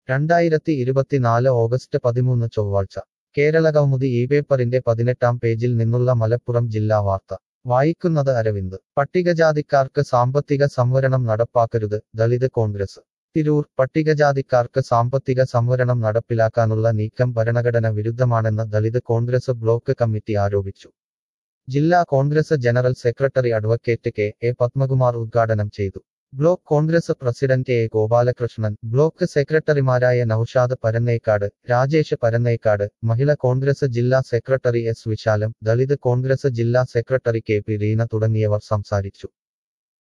2024 August 13 ചൊവ്വാഴ്ച കേരളകൗമുദി ഈ പേപ്പറിന്റെ 18-ാം പേജിൽ നിന്നുള്ള മലപ്പുറം ജില്ലാ വാർത്ത വായിക്കുന്നത് അരവിന്ദ്. പട്ടികജാതിക്കാർക്ക് സാമ്പത്തിക സംവരണം നടപ്പാക്കരുത്, ദളിത് കോൺഗ്രസ്. തിരൂർ. പട്ടികജാതിക്കാർക്ക് സാമ്പത്തിക സംവരണം നടപ്പിലാക്കാനുള്ള നീക്കം ഭരണഘടന വിരുദ്ധമാണെന്ന് ദളിത് കോൺഗ്രസ് ബ്ലോക്ക് കമ്മിറ്റി ആരോപിച്ചു. ജില്ലാ Congress general secretary advocate K Padmakumar ഉദ്ഘാടനം ചെയ്തു. Block Congress president Gopalakrishnan, block സെക്രട്ടറിമാരായ നൌഷാദ് പരന്നേക്കാട്, രാജേഷ് പരന്നേക്കാട്, മഹിളാ കോൺഗ്രസ് ജില്ലാ secretary S Vishalam, Dalit Congress ജില്ലാ സെക്രട്ടറി കെ പി റീന തുടങ്ങിയവർ സംസാരിച്ചു.